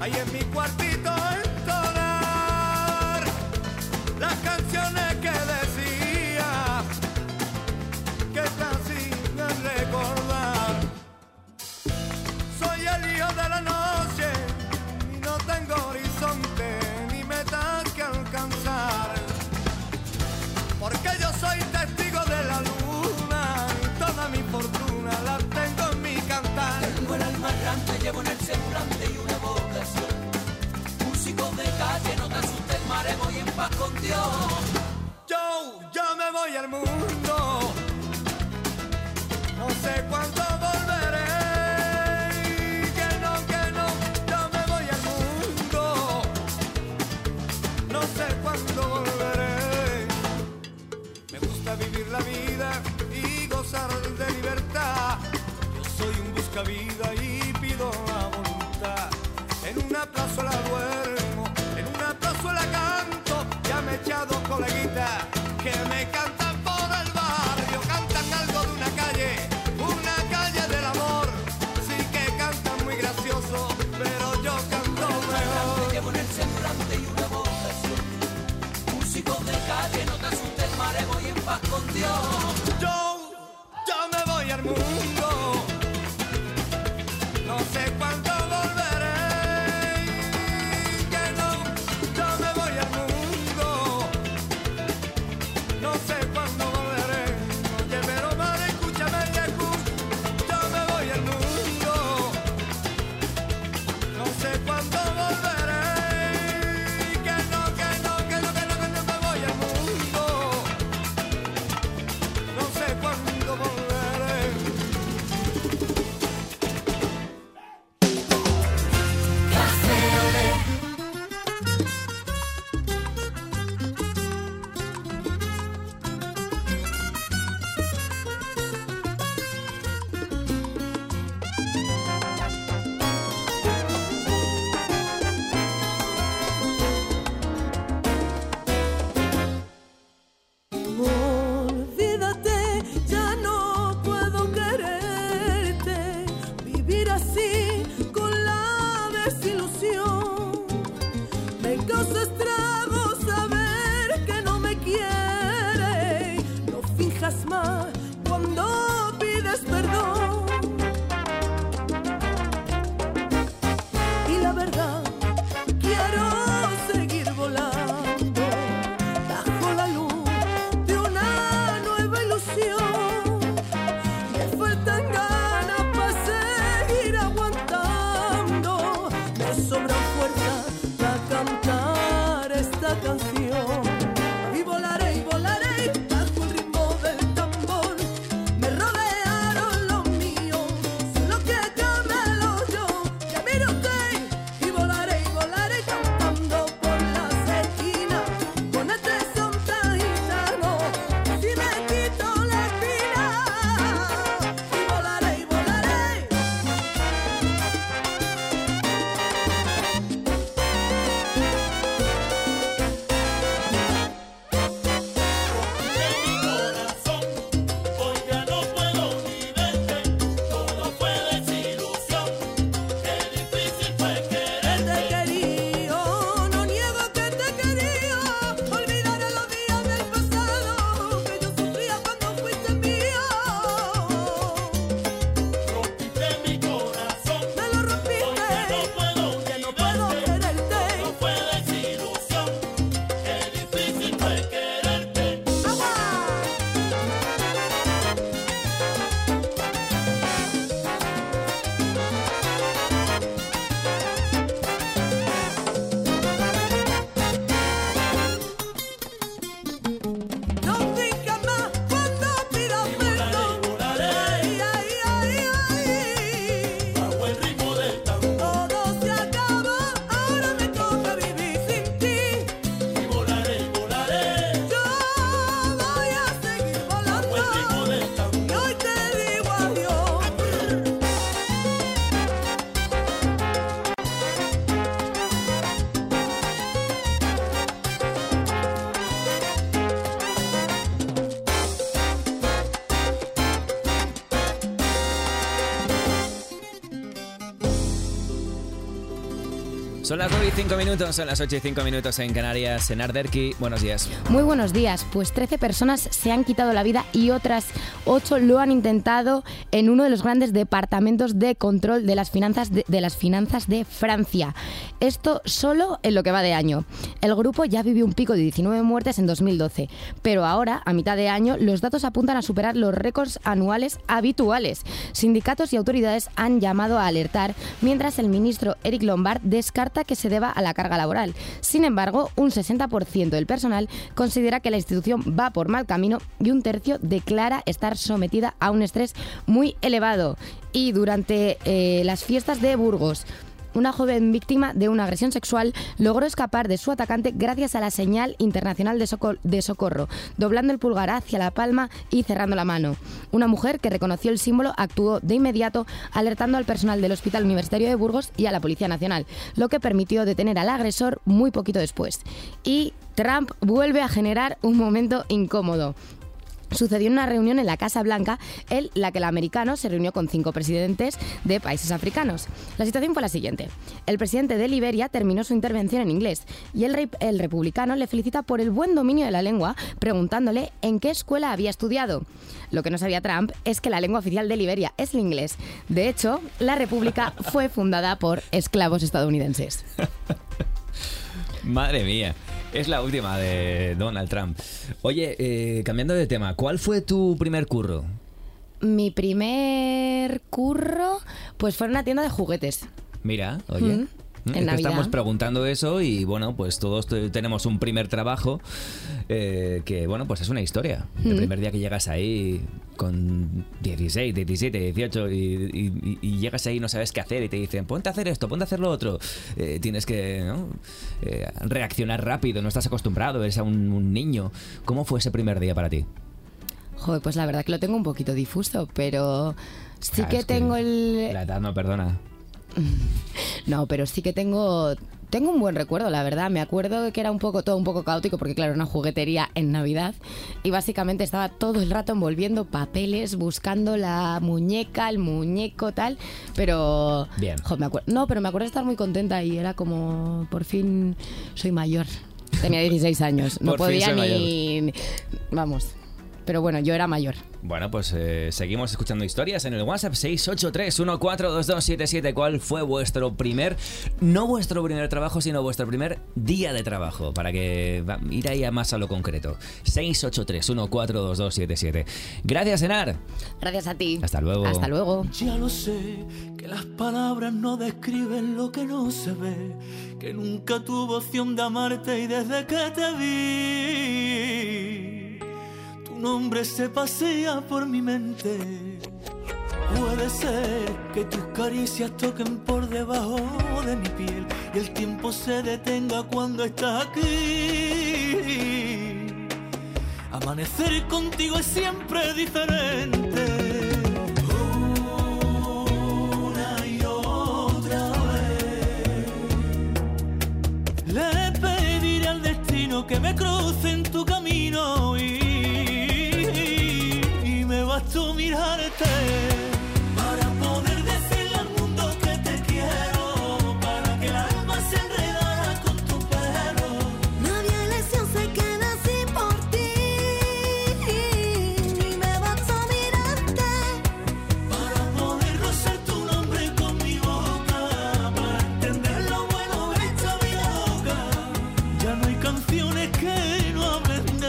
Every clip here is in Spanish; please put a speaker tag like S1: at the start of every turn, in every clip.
S1: ahí en mi cuartito entonar las canciones que decía que te hacían recordar. Soy el hijo de la noche y no tengo horizonte ni metas que alcanzar, porque yo soy testigo de la luna y toda mi fortuna la tengo en mi cantar.
S2: Tengo el alma errante, llevo en el semblante y una vocación. Músico de calle, no te asustes, mare, voy en paz con Dios.
S1: Yo me voy al mundo, no sé cuándo volveré. Que no, yo me voy al mundo, no sé cuándo volveré. Me gusta vivir la vida y gozar de libertad. Yo soy un buscavida y pido la voluntad. En una plazuela duermo, en una plazuela canto. Ya me he echado coleguitas que me cantan por el barrio. Cantan algo de una calle del amor. Sí que cantan muy gracioso, pero yo canto mejor.
S2: Llevo en el semblante y una vocación. Músico de calle, no te asustes, mare, voy en paz con Dios.
S1: Yo me voy al mundo, no sé cuándo volveré. Que no, yo me voy al mundo, no sé cuándo volveré. Oye, pero madre, escúchame y yo me voy al mundo, no sé cuándo volveré. Que no me voy al mundo, no sé cuándo volveré.
S3: Son las 9:05, son las 8:05 en Canarias. Enar Derki, buenos días.
S4: Muy buenos días. Pues 13 personas se han quitado la vida y otras 8 lo han intentado en uno de los grandes departamentos de control de las finanzas de Francia. Esto solo en lo que va de año. El grupo ya vivió un pico de 19 muertes en 2012, pero ahora, a mitad de año, los datos apuntan a superar los récords anuales habituales. Sindicatos y autoridades han llamado a alertar, mientras el ministro Eric Lombard descarta que se deba a la carga laboral. Sin embargo, un 60% del personal considera que la institución va por mal camino y un tercio declara estar sometida a un estrés muy elevado. Y durante las fiestas de Burgos, una joven víctima de una agresión sexual logró escapar de su atacante gracias a la señal internacional de socorro, doblando el pulgar hacia la palma y cerrando la mano. Una mujer que reconoció el símbolo actuó de inmediato alertando al personal del Hospital Universitario de Burgos y a la Policía Nacional, lo que permitió detener al agresor muy poquito después. Y Trump vuelve a generar un momento incómodo. Sucedió en una reunión en la Casa Blanca en la que el americano se reunió con 5 presidentes de países africanos. La situación fue la siguiente. El presidente de Liberia terminó su intervención en inglés y el republicano le felicita por el buen dominio de la lengua, preguntándole en qué escuela había estudiado. Lo que no sabía Trump es que la lengua oficial de Liberia es el inglés. De hecho, la república fue fundada por esclavos estadounidenses.
S3: Madre mía. Es la última de Donald Trump. Oye, cambiando de tema, ¿cuál fue tu primer curro?
S4: Mi primer curro, pues fue en una tienda de juguetes.
S3: Mira, oye.
S4: En Navidad.
S3: Estamos preguntando eso y bueno, pues todos tenemos un primer trabajo que bueno, pues es una historia. El primer día que llegas ahí con 16, 17, 18 y llegas ahí y no sabes qué hacer y te dicen ponte a hacer esto, ponte a hacer lo otro. Tienes que reaccionar rápido, no estás acostumbrado, eres un niño. ¿Cómo fue ese primer día para ti?
S4: Joder, pues la verdad que lo tengo un poquito difuso, pero sí
S3: Claro,
S4: que tengo
S3: La edad no perdona.
S4: No, pero sí que tengo un buen recuerdo, la verdad. Me acuerdo que era todo un poco caótico porque, claro, era una juguetería en Navidad y básicamente estaba todo el rato envolviendo papeles, buscando la muñeca, el muñeco, tal, pero...
S3: Bien.
S4: Pero me acuerdo de estar muy contenta y era como, por fin soy mayor. Tenía 16 años, no
S3: Por fin
S4: podía
S3: soy
S4: ni... Vamos, pero bueno, yo era mayor.
S3: Bueno, pues seguimos escuchando historias en el WhatsApp 683-142277. ¿Cuál fue vuestro no vuestro primer trabajo, sino vuestro primer día de trabajo? Para que ir ahí más a lo concreto. 683-142277. Gracias, Enar.
S4: Gracias a ti.
S3: Hasta luego.
S4: Hasta luego.
S2: Ya lo sé, que las palabras no describen lo que no se ve, que nunca tuve opción de amarte y desde que te vi, tu nombre se pasea por mi mente. Puede ser que tus caricias toquen por debajo de mi piel y el tiempo se detenga cuando estás aquí. Amanecer contigo es siempre diferente. Una y otra vez le pediré al destino que me cruce en tu camino y me bastó mirarte para poder decirle al mundo que te quiero, para que el alma se enredara con tu pelo.
S5: Nadie lesión se queda así por ti y me bastó mirarte
S2: Para poder rozar tu nombre con mi boca, para entender lo bueno de esta vida loca. Ya no hay canciones que no hablen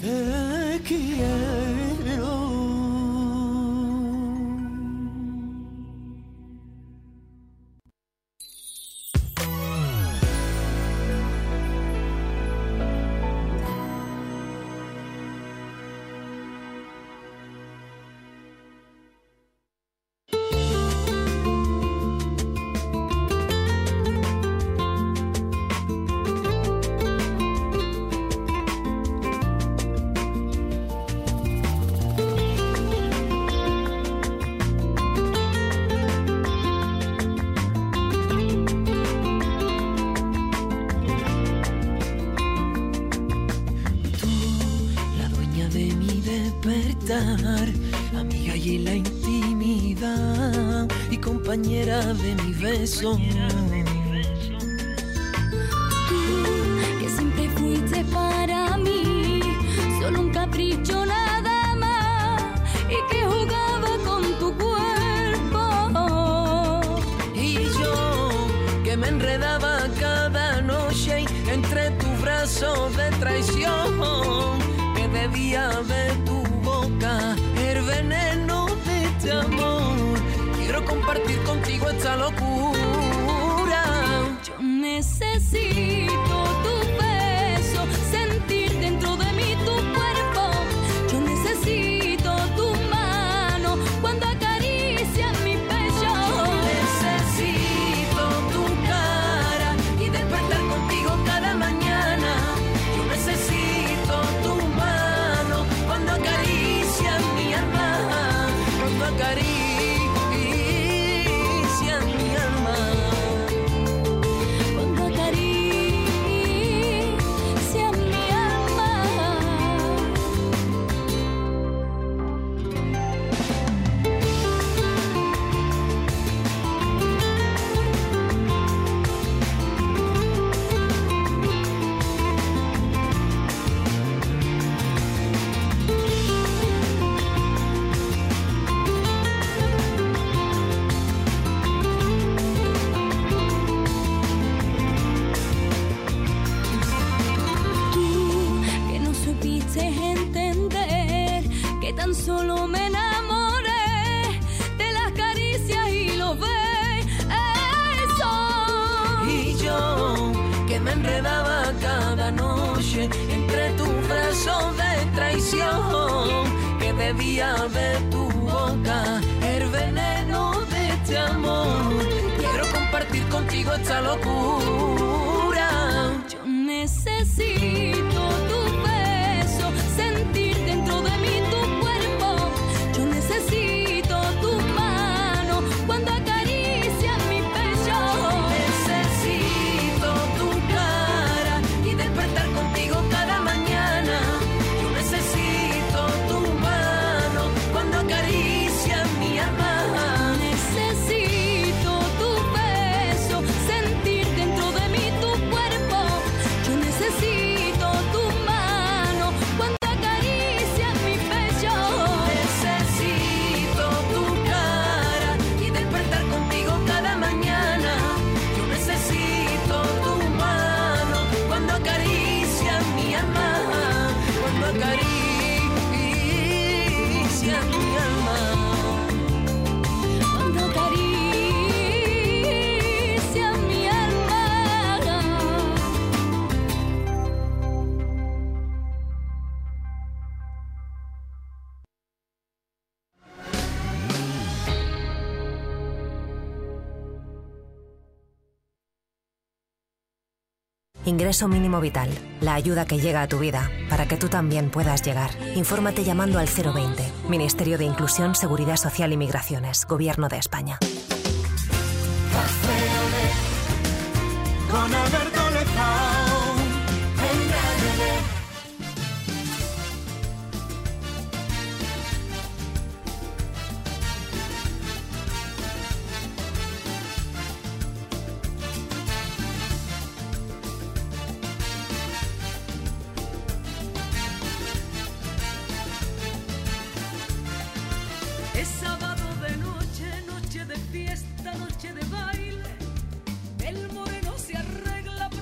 S2: te quiero. Amiga y en la intimidad y compañera de mi beso.
S5: Tú, que siempre fuiste para mí solo un capricho nada más y que jugaba con tu cuerpo.
S2: Y yo, que me enredaba cada noche entre tus brazos de traición, que bebía de tu boca el veneno de este amor. Quiero compartir contigo esta locura.
S5: Yo necesito tu beso, sentir dentro de mí tu cuerpo. Yo necesito tu mano cuando acaricias mi pecho.
S2: Yo necesito tu cara y despertar contigo cada mañana. Yo necesito tu mano cuando acaricias mi alma, cuando acaricias mi alma.
S5: Cuando acaricias mi alma. Tú que no supiste entender que tan solo me enamoré de las caricias y los besos.
S2: Y yo, que me enredaba cada noche entre tus brazos de traición, que bebía de tu boca el veneno de este amor. Quiero compartir contigo esta locura.
S5: Yo necesito tu beso, sentir dentro de mí tu cuerpo. Yo necesito tu mano cuando acaricias mi pecho.
S2: Necesito tu cara y despertar contigo cada mañana. Yo necesito tu mano cuando acaricias mi alma.
S5: Necesito tu beso, sentir dentro de mí tu cuerpo. Yo necesito tu mano cuando acaricias mi pecho.
S2: Necesito tu cara y despertar contigo cada mañana. Yo necesito tu mano cuando acaricias mi alma, cuando acaricias mi alma.
S5: Cuando acaricias mi alma.
S6: Ingreso mínimo vital, la ayuda que llega a tu vida para que tú también puedas llegar. Infórmate llamando al 020, Ministerio de Inclusión, Seguridad Social y Migraciones, Gobierno de España.
S1: Con Alberto Lezao en Radio D.
S7: Es sábado de noche, noche de fiesta, noche de baile. El moreno se arregla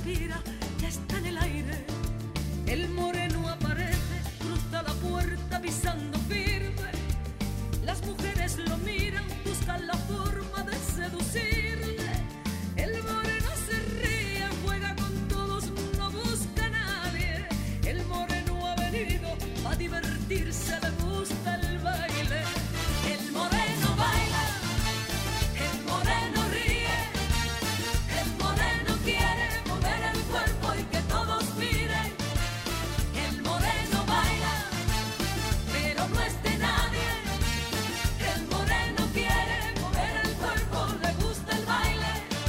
S7: respira, ya está en el aire. El moreno aparece, cruza la puerta pisando firme. Las mujeres lo miran, buscan la forma de seducirle. El moreno se ríe, juega con todos, no busca a nadie. El moreno ha venido a divertirse, le gusta el baile. El moreno baila, el moreno ríe, el moreno quiere mover el cuerpo y que todos miren. El moreno baila, pero no es de nadie. El moreno quiere mover el cuerpo, le gusta el baile.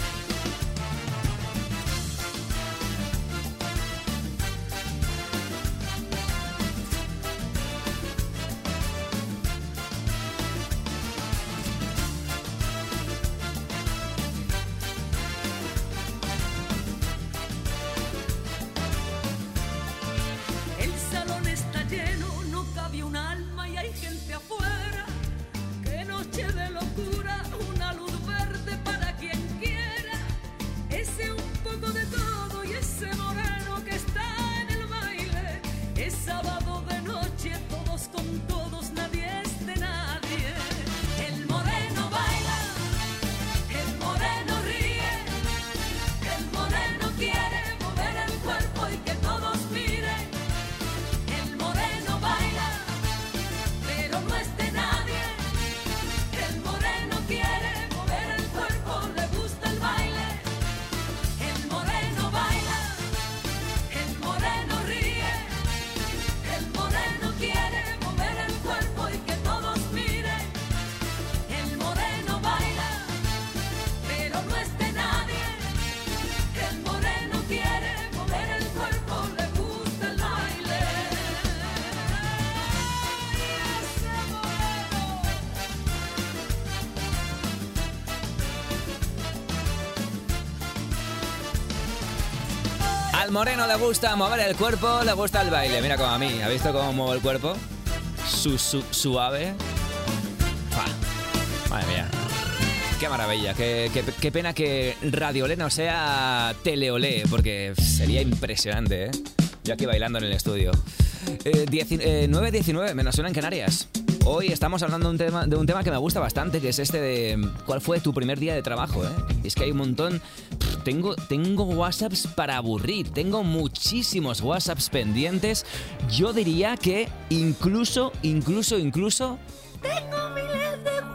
S7: El salón está lleno, no cabe un alma y hay gente afuera. Qué noche de locura, una luz verde para quien quiera. Ese un poco de todo y ese moreno que está en el baile. Es sábado de noche, todos con todos, nadie es de nadie. El moreno baila, el moreno ríe, el moreno quiere mover el cuerpo y que todos miren. El moreno baila, pero no es de nadie. El moreno quiere mover el cuerpo, le gusta el baile. El moreno baila, el moreno ríe, el moreno quiere mover el cuerpo y que todos miren. El moreno baila, pero no es de nadie. El moreno quiere mover el cuerpo, le gusta el baile.
S3: Al moreno le gusta mover el cuerpo, le gusta el baile. Mira como a mí, ¿ha visto cómo muevo el cuerpo? Suave. ¡Fua! Madre mía. Qué maravilla, qué pena que Radiolé no sea Teleolé, porque sería impresionante, ¿eh? Yo aquí bailando en el estudio. 9:19, menos una en Canarias. Hoy estamos hablando de un tema que me gusta bastante, que es este de ¿cuál fue tu primer día de trabajo? Es que hay un montón. Tengo WhatsApps para aburrir, tengo muchísimos WhatsApps pendientes. Yo diría que incluso
S5: Tengo miles de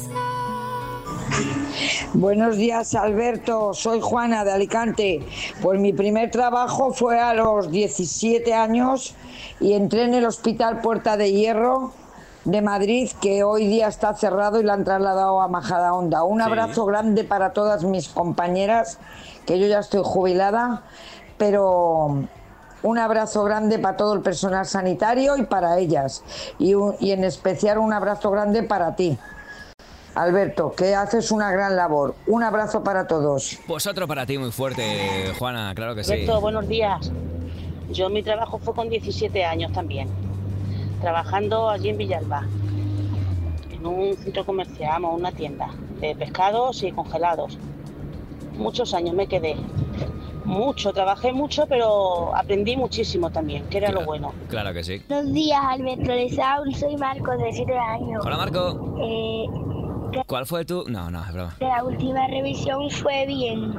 S5: WhatsApp.
S8: Buenos días, Alberto. Soy Juana de Alicante. Pues mi primer trabajo fue a los 17 años y entré en el Hospital Puerta de Hierro de Madrid, que hoy día está cerrado y la han trasladado a Majadahonda. Un abrazo grande para todas mis compañeras, que yo ya estoy jubilada, pero un abrazo grande para todo el personal sanitario y para ellas. Y en especial un abrazo grande para ti, Alberto, que haces una gran labor. Un abrazo para todos.
S3: Pues otro para ti muy fuerte, Juana, claro que sí.
S9: Alberto, buenos días. Yo mi trabajo fue con 17 años también, trabajando allí en Villalba, en un centro comercial, una tienda de pescados y congelados. Muchos años me quedé. Trabajé mucho, pero aprendí muchísimo también, que era lo bueno.
S3: Claro que sí.
S10: Buenos días, Alberto Lesaul, soy Marco, de 7 años.
S3: Hola, Marco. ¿Cuál fue tu...? No, es broma.
S10: La última revisión fue bien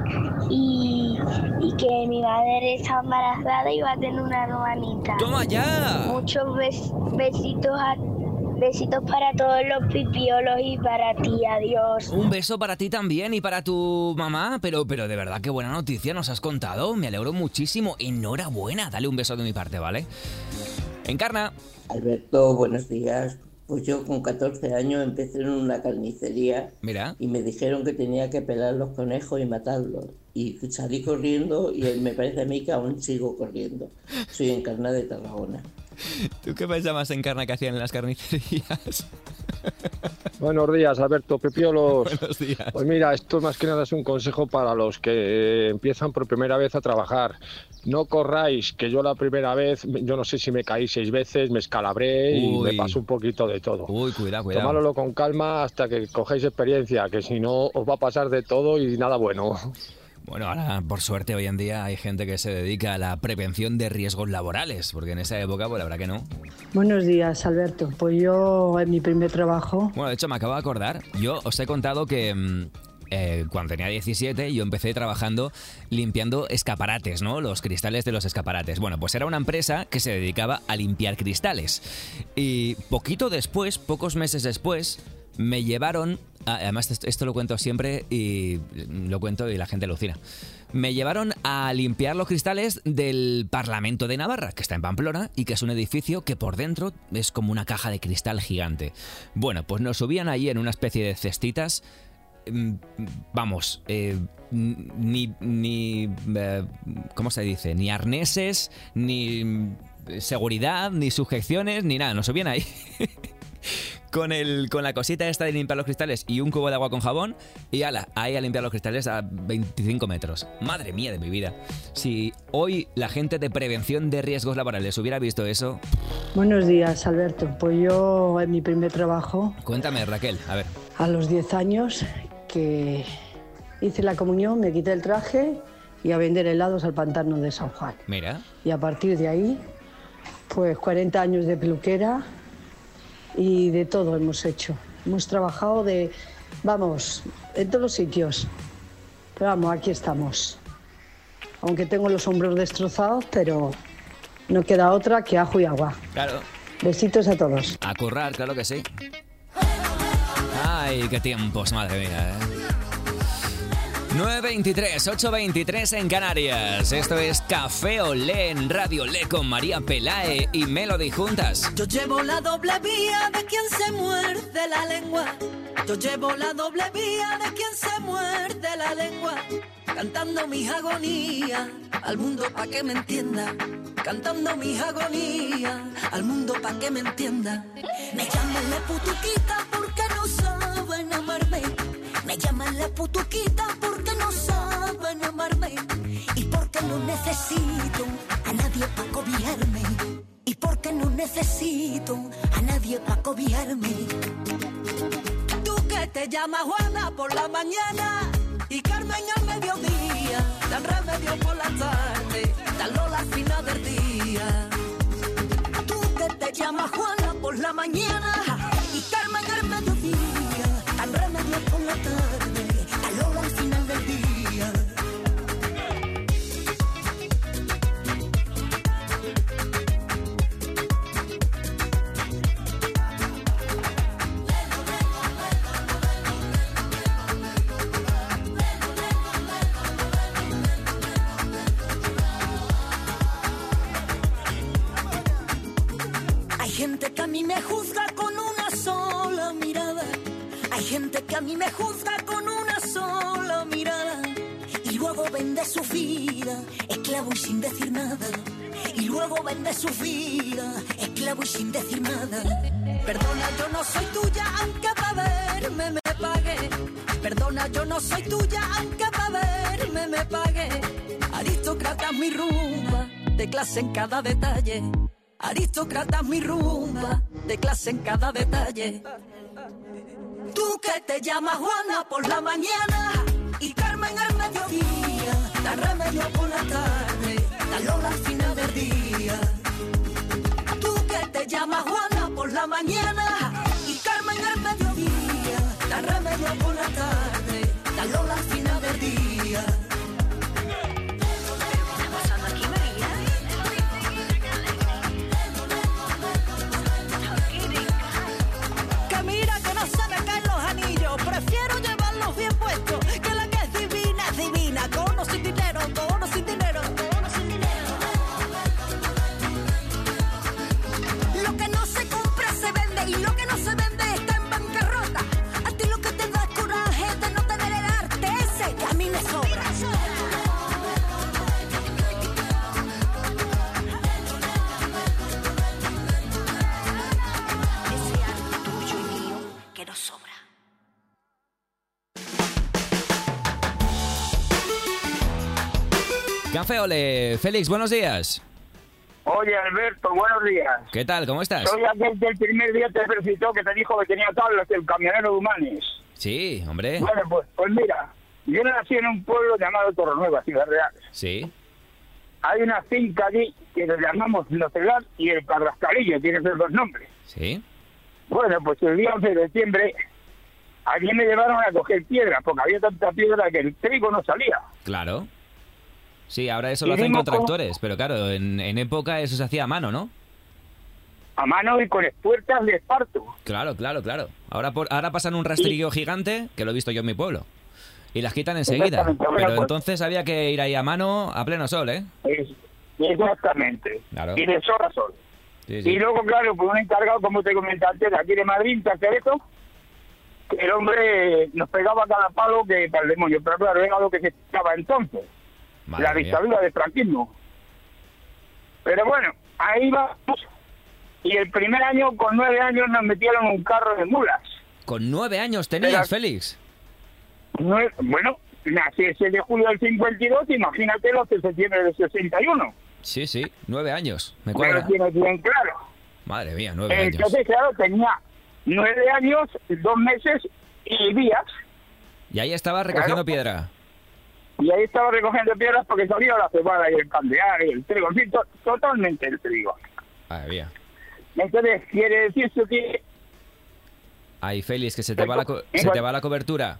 S10: y que mi madre está embarazada y va a tener una hermanita.
S3: ¡Toma ya!
S10: Muchos besitos para todos los pipiolos y para ti, adiós.
S3: Un beso para ti también y para tu mamá, pero de verdad qué buena noticia nos has contado, me alegro muchísimo, enhorabuena, dale un beso de mi parte, ¿vale? Encarna.
S11: Alberto, buenos días. Pues yo con 14 años empecé en una carnicería.
S3: Mira.
S11: Y me dijeron que tenía que pelar los conejos y matarlos. Y salí corriendo y me parece a mí que aún sigo corriendo. Soy Encarna de Tarragona.
S3: ¿Tú qué pensabas, Encarna, que hacían en las carnicerías?
S12: Buenos días, Alberto Pepiolos.
S3: Buenos días.
S12: Pues mira, esto más que nada es un consejo para los que empiezan por primera vez a trabajar. No corráis, que yo la primera vez, yo no sé si me caí 6 veces, me escalabré y me pasó un poquito de todo.
S3: Uy, cuidado.
S12: Tomádlo con calma hasta que cojáis experiencia, que si no os va a pasar de todo y nada bueno.
S3: Bueno, ahora, por suerte, hoy en día hay gente que se dedica a la prevención de riesgos laborales, porque en esa época, pues la verdad que no.
S13: Buenos días, Alberto. Pues yo en mi primer trabajo...
S3: Bueno, de hecho, me acabo de acordar. Yo os he contado que... cuando tenía 17 yo empecé trabajando limpiando escaparates, ¿no? Los cristales de los escaparates. Bueno, pues era una empresa que se dedicaba a limpiar cristales. Y poquito después, pocos meses después, me llevaron... Además, esto lo cuento siempre y lo cuento y la gente alucina. Me llevaron a limpiar los cristales del Parlamento de Navarra, que está en Pamplona, y que es un edificio que por dentro es como una caja de cristal gigante. Bueno, pues nos subían allí en una especie de cestitas... Vamos, ¿cómo se dice? Ni arneses, ni seguridad, ni sujeciones, ni nada. Nos subían ahí con la cosita esta de limpiar los cristales y un cubo de agua con jabón y ala, ahí a limpiar los cristales a 25 metros. Madre mía de mi vida. Si hoy la gente de prevención de riesgos laborales hubiera visto eso...
S13: Buenos días, Alberto. Pues yo en mi primer trabajo...
S3: Cuéntame, Raquel, a ver.
S13: A los 10 años... que hice la comunión, me quité el traje y a vender helados al pantano de San Juan.
S3: Mira.
S13: Y a partir de ahí, pues 40 años de peluquera y de todo hemos hecho. Hemos trabajado en todos los sitios. Pero vamos, aquí estamos. Aunque tengo los hombros destrozados, pero no queda otra que ajo y agua.
S3: Claro.
S13: Besitos a todos.
S3: A currar, claro que sí. Ay, qué tiempos, madre mía, 9:23, 8:23 en Canarias. Esto es Café Olé en Radio Olé con María Pelae y Melody juntas.
S7: Yo llevo la doble vía de quien se muerde la lengua. Yo llevo la doble vía de quien se muerde la lengua. Cantando mis agonías al mundo pa' que me entienda. Cantando mis agonías al mundo pa' que me entienda. Me llaman la putuquita porque no saben amarme. Me llaman la putuquita porque no saben amarme. Y porque no necesito a nadie pa' cobijarme. Y porque no necesito a nadie pa' cobijarme. Tú que te llamas Juana por la mañana y Carmen al mediodía, dan Remedio por la tarde, dan Lola al final del día. Tú que te llamas Juana por la mañana y Carmen al mediodía, dan Remedio por la tarde, dan Lola al final del día. Hay gente que a mí me juzga con una sola mirada. Hay gente que a mí me juzga con una sola mirada. Y luego vende su vida, esclavo y sin decir nada. Y luego vende su vida, esclavo y sin decir nada. Perdona, yo no soy tuya, aunque para verme me pague. Perdona, yo no soy tuya, aunque para verme me pague. Aristócrata mi rumba, de clase en cada detalle. Aristócrata mi rumba, de clase en cada detalle. Tú que te llamas Juana por la mañana y Carmen al mediodía, dan Remedio por la tarde, dan Lola al final del día. Tú que te llamas Juana por la mañana y Carmen al mediodía, dan Remedio por la tarde, dan Lola al final del día. Prefiero llevarlos bien puestos que la que es divina, con o sin dinero, con o sin dinero, con o sin dinero. Lo que no se compra se vende y lo que no se vende está en bancarrota. A ti lo que te da es coraje de no tener el arte ese que a mí me sobra. Ese arte tuyo y mío que nos sobra.
S3: Café Olé. Félix, buenos días.
S14: Oye, Alberto, buenos días.
S3: ¿Qué tal? ¿Cómo estás?
S14: Soy aquel que el primer día te felicitó, que te dijo que tenía tablas, el camionero de Humanes.
S3: Sí, hombre.
S14: Bueno, pues mira, yo nací en un pueblo llamado Torrenueva, Ciudad Real.
S3: Sí.
S14: Hay una finca allí que le llamamos Nocelar y el Carrascalillo, tiene esos dos nombres.
S3: Sí.
S14: Bueno, pues el día 11 de septiembre, allí me llevaron a coger piedra, porque había tanta piedra que el trigo no salía.
S3: Claro. Sí, ahora eso
S14: Y
S3: lo hacen
S14: dimos
S3: con tractores, pero claro, en época eso se hacía a mano, ¿no?
S14: A mano y con espuertas de esparto.
S3: Claro. Ahora pasan un rastrillo gigante, que lo he visto yo en mi pueblo, y las quitan enseguida.
S14: Exactamente. Bueno,
S3: Pero
S14: pues-
S3: entonces había que ir ahí a mano a pleno sol, ¿eh?
S14: Exactamente.
S3: Claro.
S14: Y de sol a sol.
S3: Sí, sí.
S14: Y luego, claro, pues un encargado, como te comenté antes, de aquí de Madrid, de hacer eso, que el hombre nos pegaba cada palo que para el demonio. Pero claro, era lo que se estaba entonces.
S3: Madre
S14: la
S3: mía.
S14: dictadura del franquismo. Pero bueno, ahí vamos. Y el primer año, con 9 años, nos metieron un carro de mulas.
S3: ¿Con 9 años tenías, Félix?
S14: Bueno, nací el 6 de julio del 52, imagínate los de septiembre del 61.
S3: Sí, 9 años, me
S14: Me
S3: cuadra.
S14: lo tienes bien claro.
S3: Madre mía, 9 años.
S14: Entonces, claro, tenía 9 años, 2 meses y días.
S3: Y ahí estaba recogiendo
S14: Claro.
S3: piedra.
S14: Y ahí estaba recogiendo piedras porque salía la cebada y el candeal y el trigo, en fin, totalmente el trigo.
S3: Madre mía.
S14: Entonces, quiere decirse que...
S3: Ay, Félix, que se te va la cobertura.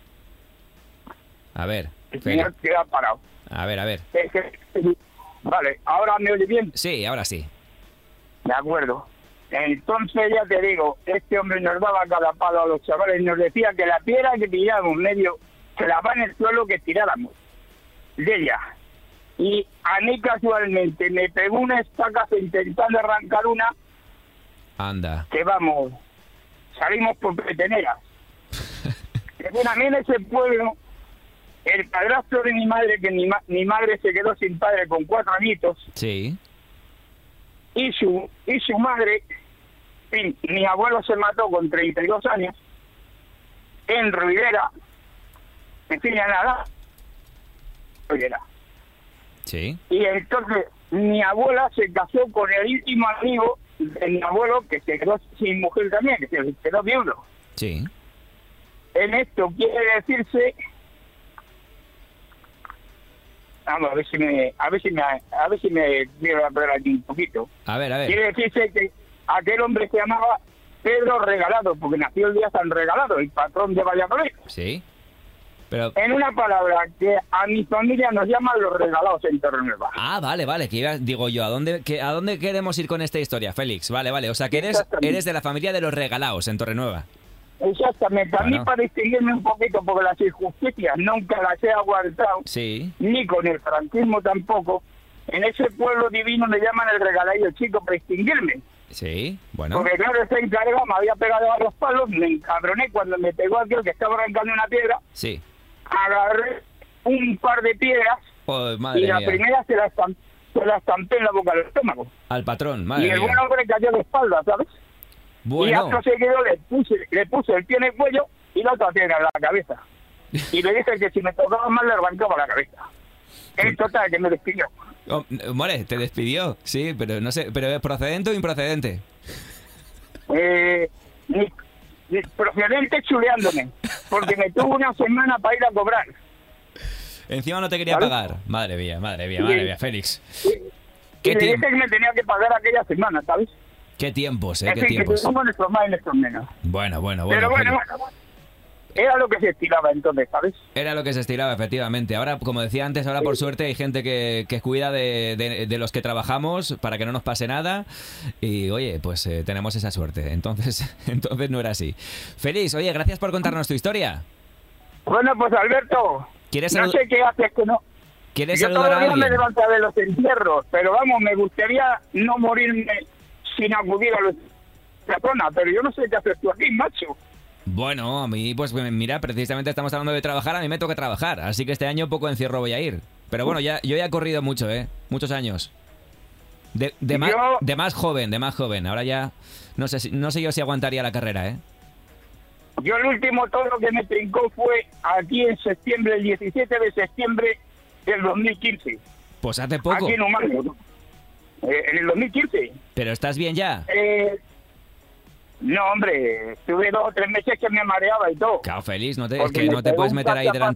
S3: A ver,
S14: El
S3: Félix.
S14: señor queda parado.
S3: A ver.
S14: Vale, ¿ahora me oye bien?
S3: Sí, ahora sí.
S14: De acuerdo. Entonces, ya te digo, este hombre nos daba cada palo a los chavales y nos decía que la piedra que tirábamos medio clavaba en el suelo que tiráramos de ella. Y a mí casualmente me pegó una estaca intentando arrancar una
S3: Anda.
S14: que vamos, salimos por peteneras. Que bueno, a mí en ese pueblo, el padrastro de mi madre, que mi madre se quedó sin padre con 4 añitos,
S3: Sí.
S14: y su madre, en fin, mi abuelo se mató con 32 años, en Ruidera, en fin, a nada, Ruidera.
S3: Sí.
S14: Y entonces mi abuela se casó con el íntimo amigo de mi abuelo, que se quedó sin mujer también, que se quedó viudo.
S3: Sí.
S14: En esto quiere decirse, vamos a ver si me quiero hablar aquí un poquito.
S3: A ver.
S14: Quiere decirse que aquel hombre se llamaba Pedro Regalado, porque nació el día San Regalado, el patrón de Valladolid.
S3: Sí. Pero...
S14: En una palabra, que a mi familia nos llaman los regalados en Torrenueva.
S3: Ah, vale, que digo yo, ¿a dónde queremos ir con esta historia, Félix? Vale, o sea que eres de la familia de los regalaos en Torrenueva.
S14: Exactamente, a mí
S3: Bueno.
S14: para distinguirme un poquito, porque las injusticias nunca las he aguantado,
S3: Sí.
S14: ni con el franquismo tampoco, en ese pueblo divino me llaman el regaladillo chico para distinguirme.
S3: Sí, bueno.
S14: Porque claro, ese encargado me había pegado a los palos, me encabroné cuando me pegó aquel que estaba arrancando una piedra,
S3: Sí.
S14: agarré un par de piedras
S3: Oh, madre
S14: y la
S3: mía.
S14: primera se la estampé en la boca del estómago.
S3: Al patrón,
S14: Y
S3: madre
S14: el
S3: mía.
S14: buen hombre cayó de espalda, ¿sabes? Y
S3: Bueno.
S14: acto seguido le puse el pie en el cuello y la otra piedra en la cabeza. Y le dije que si me tocaba mal le arrancaba la cabeza. En total, que me despidió.
S3: Oh, vale, te despidió, sí, pero no sé, pero ¿es procedente o improcedente?
S14: Ni procedente chuleándome, porque me tuvo una semana para ir a cobrar.
S3: Encima no te quería
S14: ¿Vale?
S3: pagar. Madre mía, Félix.
S14: Y
S3: ¿Qué
S14: le dije
S3: tiempo?
S14: que me tenía que pagar aquella semana, ¿sabes?
S3: Qué tiempos,
S14: En
S3: qué
S14: fin, que
S3: tiempos.
S14: tuvimos nuestros más y nuestros menos.
S3: Bueno,
S14: Pero bueno,
S3: Félix.
S14: era lo que se estiraba entonces, ¿sabes?
S3: Era lo que se estiraba, efectivamente. Ahora, como decía antes, ahora por suerte hay gente que cuida de los que trabajamos para que no nos pase nada. Y oye, pues tenemos esa suerte. Entonces no era así. Félix, oye, gracias por contarnos tu historia.
S14: Bueno, pues Alberto,
S3: ¿Quieres
S14: no
S3: salud-
S14: sé qué haces que no...
S3: ¿Quieres
S14: Yo
S3: saludar a
S14: todavía me
S3: alguien?
S14: levanto de los entierros, pero vamos, me gustaría no morirme sin acudir a la zona, pero yo no sé qué haces tú aquí, macho.
S3: Bueno, a mí, pues mira, precisamente estamos hablando de trabajar, a mí me toca trabajar, así que este año poco encierro voy a ir. Pero bueno, yo ya he corrido mucho, muchos años. De más joven, ahora ya no sé yo si aguantaría la carrera,
S14: Yo el último toro que me trincó fue aquí en septiembre, el 17 de septiembre del 2015.
S3: Pues hace poco.
S14: Aquí en Humanos. En el 2015.
S3: Pero ¿estás bien ya?
S14: No, hombre, estuve 2 o 3 meses que me mareaba y todo.
S3: Claro, Félix, es
S14: Porque
S3: que
S14: me
S3: no te
S14: pegó
S3: puedes
S14: un
S3: meter ahí
S14: cachapazo.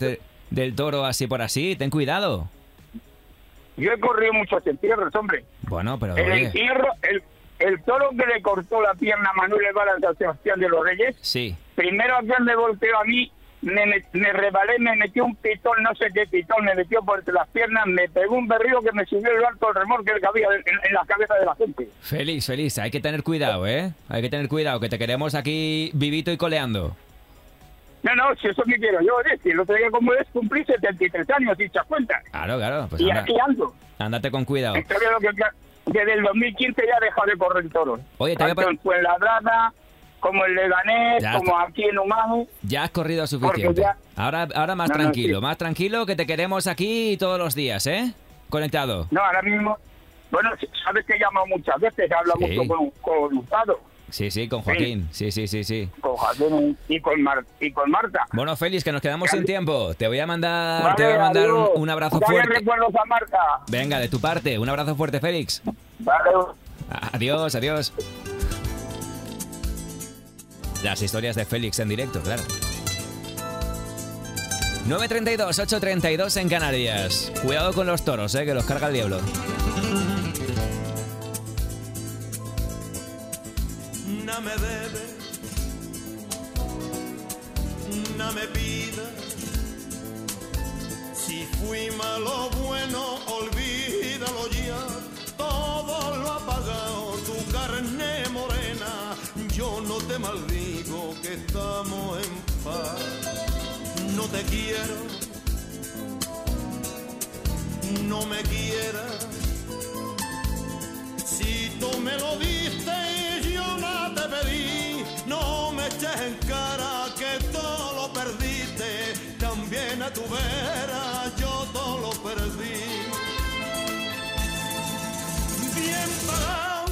S3: del toro así por así, ten cuidado.
S14: Yo he corrido muchos entierros, hombre.
S3: Bueno, pero
S14: El
S3: oye,
S14: entierro, el toro que le cortó la pierna a Manuel Evara a San Sebastián de los Reyes,
S3: sí.
S14: primero que me volteó a mí, me rebalé, me metió un pitón, no sé qué pitón, me metió por entre las piernas, me pegó un berrío que me subió el alto del remolque que había en la cabeza de la gente.
S3: Félix, hay que tener cuidado, ¿eh? Hay que tener cuidado, que te queremos aquí vivito y coleando.
S14: No, si eso me quiero yo, si el otro día como es, cumplí 73 años, si te das cuenta.
S3: Claro, pues
S14: Y
S3: anda,
S14: aquí ando.
S3: ándate con cuidado.
S14: Lo que desde el 2015 ya he dejado de correr toros.
S3: Oye, te voy a
S14: Tanto en Fuenlabrada, como en Leganés,
S3: Ya
S14: como
S3: está.
S14: aquí en Humano.
S3: Ya has corrido suficiente.
S14: ya-
S3: Ahora más
S14: No,
S3: tranquilo,
S14: sí.
S3: más tranquilo, que te queremos aquí todos los días, ¿eh? Conectado.
S14: No, ahora mismo, bueno, sabes que he llamado muchas veces, he hablado
S3: Sí.
S14: mucho con Hurtado,
S3: Sí, con Joaquín. Sí.
S14: con Joaquín y con Marta.
S3: Bueno, Félix, que nos quedamos sin tiempo. Te voy a mandar,
S14: Vale,
S3: te voy a mandar
S14: adiós.
S3: un abrazo
S14: Dale
S3: fuerte.
S14: recuerdos a Marta.
S3: Venga, de tu parte, un abrazo fuerte, Félix.
S14: Vale.
S3: Adiós. Las historias de Félix en directo, claro. 9:32, 8:32 en Canarias. Cuidado con los toros, que los carga el diablo.
S2: No me debes, no me pidas. Si fui malo o bueno, olvídalo ya. Todo lo ha pagado tu carne morena. Yo no te maldigo, que estamos en paz. No te quiero, no me quieras. Si tú me lo diste y yo no te pedí, no me eches en cara que todo lo perdiste. También a tu vera yo todo lo perdí. Bien pagado,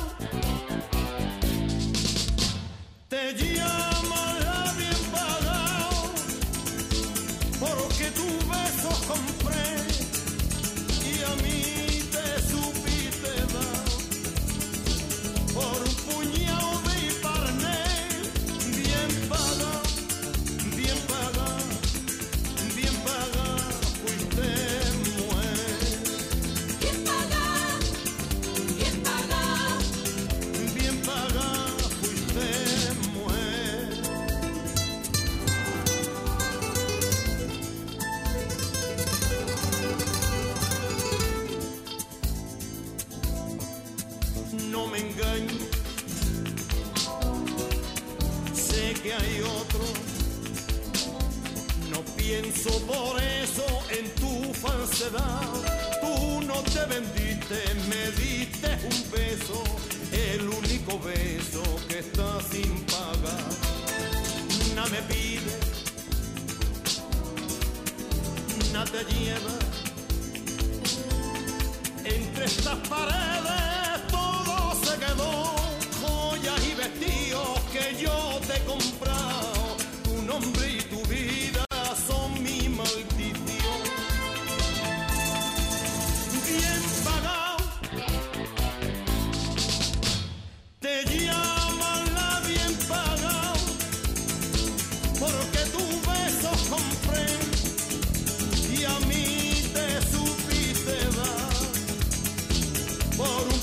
S2: te llamo la bien pagado, porque tu beso compré y a mí te supiste dar. Por un puñado de parné, bien pagado, bien pagado, bien pagado, fuiste mujer. Bien pagado, bien pagado, bien pagado, fuiste mujer. No me engañes, sé que hay otro, no pienso por eso en tu falsedad. Tú no te vendiste, me diste un beso, el único beso que está sin pagar. No me pides, no te llevas, entre estas paredes todo se quedó, joyas y vestidos que yo te he comprado. Tu nombre y tu vida son mi maldición. Bien pagado, te llaman la bien pagado, porque tu beso compré y a mí te supiste dar. Por un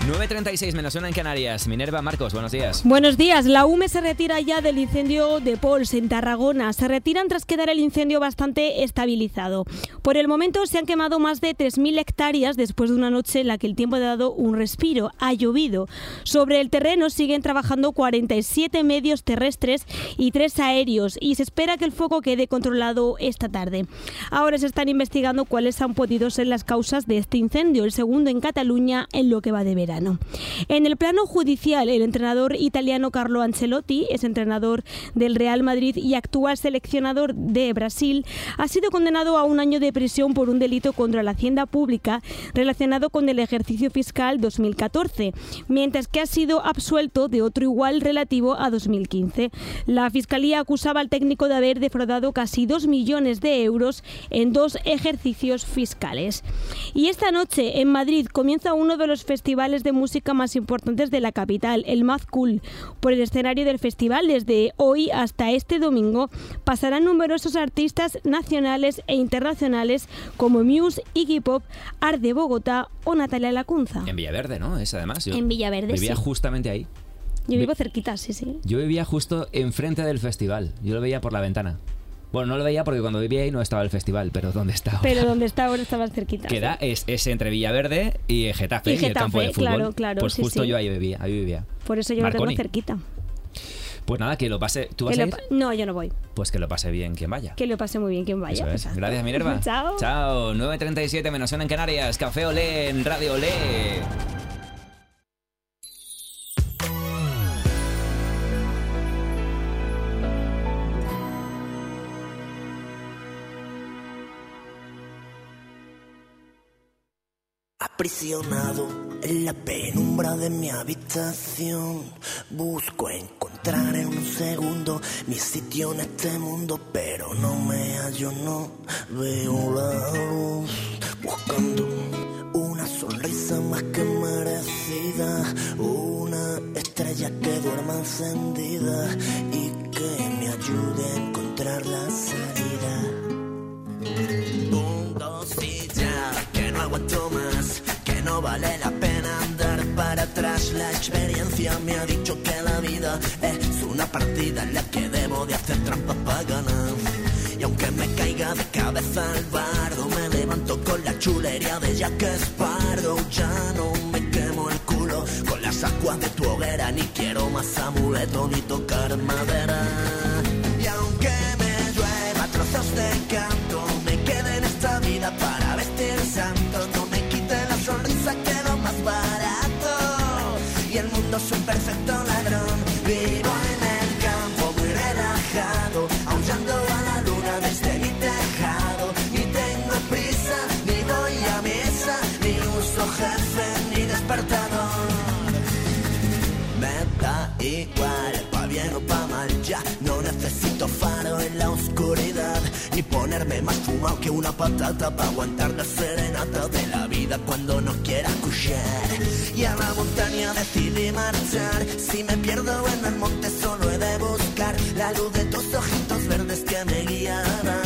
S3: 9:36 menos una en Canarias. Minerva, Marcos, buenos días.
S15: Buenos días. La UME se retira ya del incendio de Pols en Tarragona. Se retiran tras quedar el incendio bastante estabilizado. Por el momento se han quemado más de 3.000 hectáreas después de una noche en la que el tiempo ha dado un respiro. Ha llovido. Sobre el terreno siguen trabajando 47 medios terrestres y 3 aéreos y se espera que el fuego quede controlado esta tarde. Ahora se están investigando cuáles han podido ser las causas de este incendio, el segundo en Cataluña en lo que va de verano. En el plano judicial, el entrenador italiano Carlo Ancelotti, es entrenador del Real Madrid y actual seleccionador de Brasil, ha sido condenado a 1 año de prisión por un delito contra la hacienda pública relacionado con el ejercicio fiscal 2014, mientras que ha sido absuelto de otro igual relativo a 2015. La Fiscalía acusaba al técnico de haber defraudado casi 2 millones de euros en 2 ejercicios fiscales. Y esta noche en Madrid comienza uno de los festivales de música más importantes de la capital, el Mad Cool. Por el escenario del festival, desde hoy hasta este domingo, pasarán numerosos artistas nacionales e internacionales como Muse, Iggy Pop, Art de Bogotá o Natalia Lacunza.
S3: En Villaverde, ¿no? Es además.
S15: En Villaverde,
S3: vivía
S15: sí.
S3: Justamente ahí.
S15: Yo vivo cerquita, sí.
S3: Yo vivía justo enfrente del festival. Yo lo veía por la ventana. Bueno, no lo veía porque cuando vivía ahí no estaba el festival, pero ¿dónde estaba?
S15: Pero donde está ahora estabas cerquita.
S3: Queda es entre Villaverde y Getafe, y el campo de fútbol.
S15: Claro,
S3: pues
S15: sí,
S3: justo
S15: sí.
S3: yo ahí vivía.
S15: Por eso yo
S3: Marconi.
S15: lo tengo cerquita.
S3: Pues nada, que lo pase. ¿Tú vas a ir?
S15: No, yo no voy.
S3: Pues que lo pase bien quien vaya.
S15: Que lo pase muy bien quien vaya.
S3: Eso es. Gracias, Minerva.
S15: Chao.
S3: Chao. 9:37 menos una en Canarias. Café Olé en Radio Olé.
S16: Aprisionado en la penumbra de mi habitación, busco encontrar en un segundo mi sitio en este mundo, pero no me hallo, no veo la luz, buscando una sonrisa más que merecida, una estrella que duerma encendida y que me ayude a encontrar la salida. 1, 2 y ya, que no aguanto más, que no vale la pena andar para atrás. La experiencia me ha dicho que la vida es una partida en la que debo de hacer trampa para ganar. Y aunque me caiga de cabeza al bardo, me levanto con la chulería de Jack Sparrow. Ya no me quemo el culo con las ascuas de tu hoguera, ni quiero más amuleto ni tocar madera. Y aunque me llueva trozos de canto, me quede en esta vida para vestir santo, no me quite la sonrisa que es lo más barato. Y el mundo es un perfecto ladrón. Vivo en el campo muy relajado, aullando a la luna desde mi tejado. Ni tengo prisa, ni voy a misa, ni uso jefe, ni despertador. Me da igual, pa' bien o pa' mal, ya no necesito faro en la oscuridad, ni ponerme más fumado que una patata pa' aguantar la serenata de la vida cuando no quiera escuchar. Y a la montaña decidí marchar, si me pierdo en el monte solo he de buscar la luz de tus ojitos verdes que me guiarán.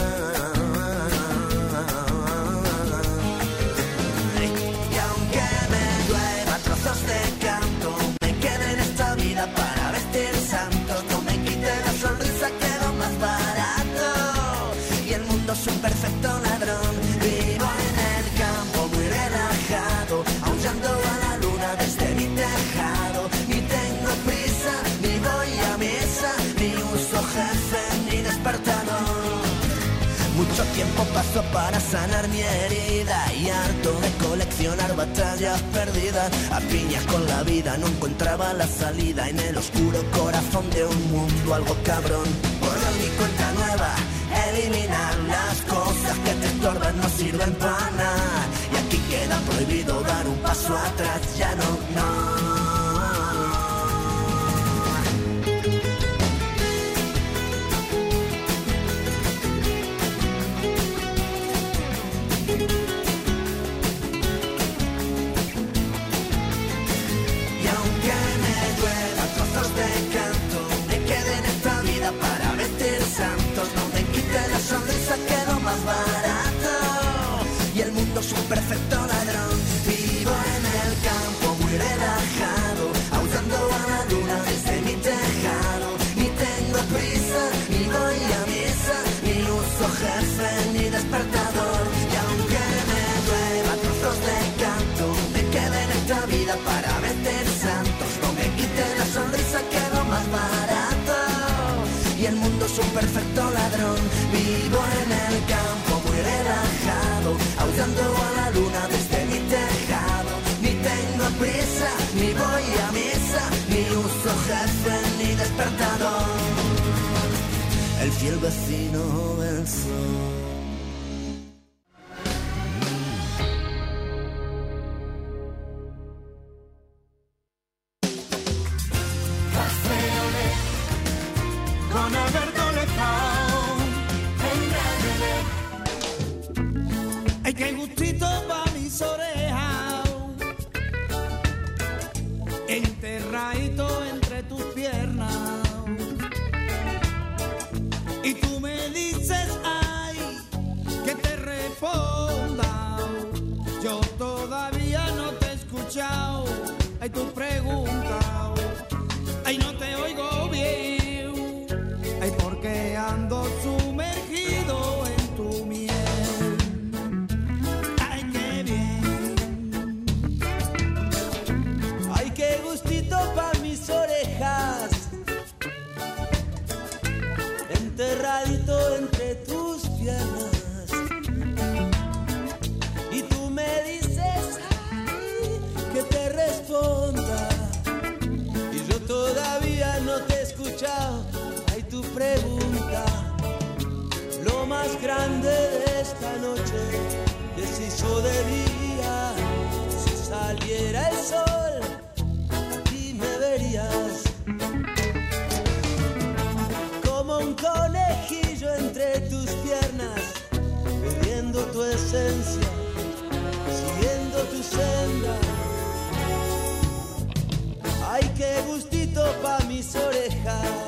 S16: Y aunque me llueva trozos de canto, me quede en esta vida para vestir santo, no me quite la sonrisa que es lo más barato. Y el mundo es un perfecto ladrón. Vivo en el campo muy relajado, aullando a la luna desde mi tejado. Ni tengo prisa, ni voy a misa, ni uso jefe, ni despertador. Mucho tiempo pasó para sanar mi herida y harto de coleccionar batallas perdidas. A piñas con la vida no encontraba la salida en el oscuro corazón de un mundo algo cabrón. Borrón y cuenta nueva, eliminar las cosas que te estorban, no sirven para nada. Y aquí queda prohibido dar un paso atrás, ya no. Barato y el mundo es un perfecto ladrón. Vivo en el campo muy relajado, voy a misa, ni uso jefe ni despertador. El fiel vecino del sol.
S1: Con Alberto Lezao en Radio Lea. Ay, qué gustito pa' mis orejas, enterradito entre tus piernas. Y tú me dices, ay, que te responda. Yo todavía no te he escuchado. Ay, tu pregunta. Ay, no te oigo bien. Ay, porque ando sumergido en tu miel. Ay, qué bien. Ay, qué gustito pa' mis orejas, enterradito entre tus piernas. Y tú me dices, ay, que te responda. Y yo todavía no te he escuchado. Hay tu pregunta. Lo más grande de esta noche que se hizo de día. Si saliera el sol, aquí me verías como un conejillo entre tus piernas, bebiendo tu esencia, siguiendo tu senda. Ay, qué gustito pa' mis orejas.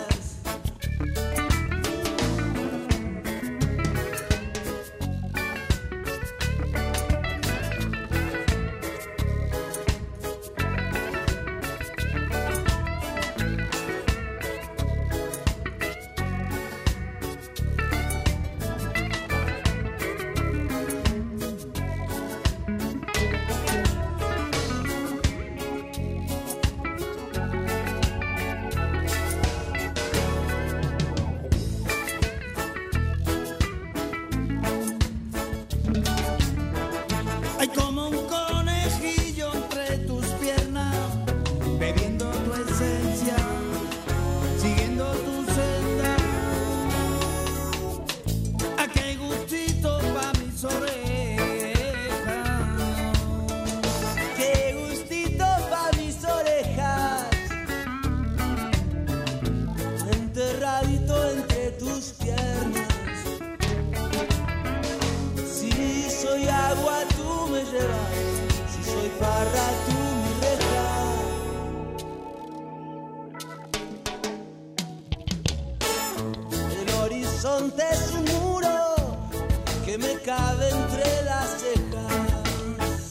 S1: Es un muro que me cabe entre las cejas,